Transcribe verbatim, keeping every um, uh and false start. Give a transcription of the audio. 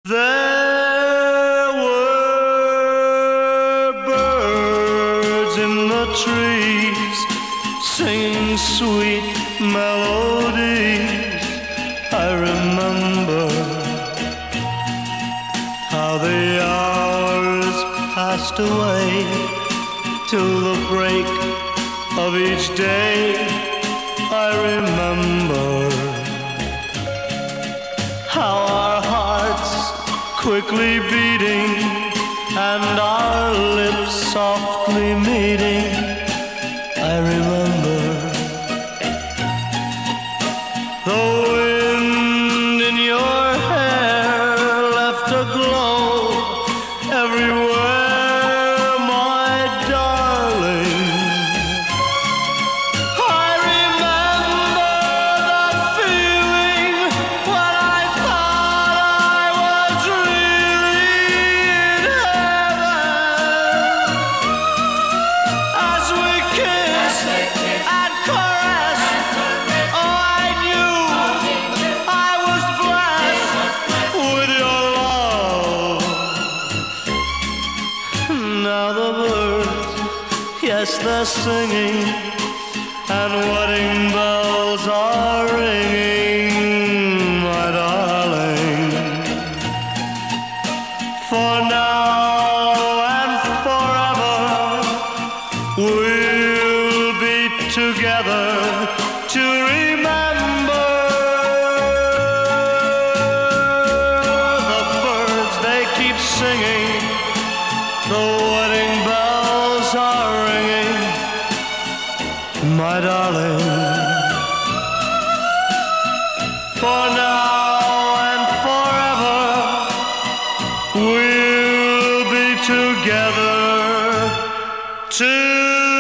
There were birds in the trees singing sweet melodies. I remember how the hours passed away till the break of each day. I remember how our hearts quickly beating and our lips softly meeting. I remember the wind in your hair left a glow everywhere, my darling. I remember that feeling when I thought I was really in heaven. As we kissed and caressed, oh, I knew I was blessed with your love. Now the birds, yes, they're singing, and wedding bells are ringing, my darling. For now and forever we'll be together to remember. The birds, they keep singing, the wedding bells are ringing, my darling. For now and forever we'll be together too.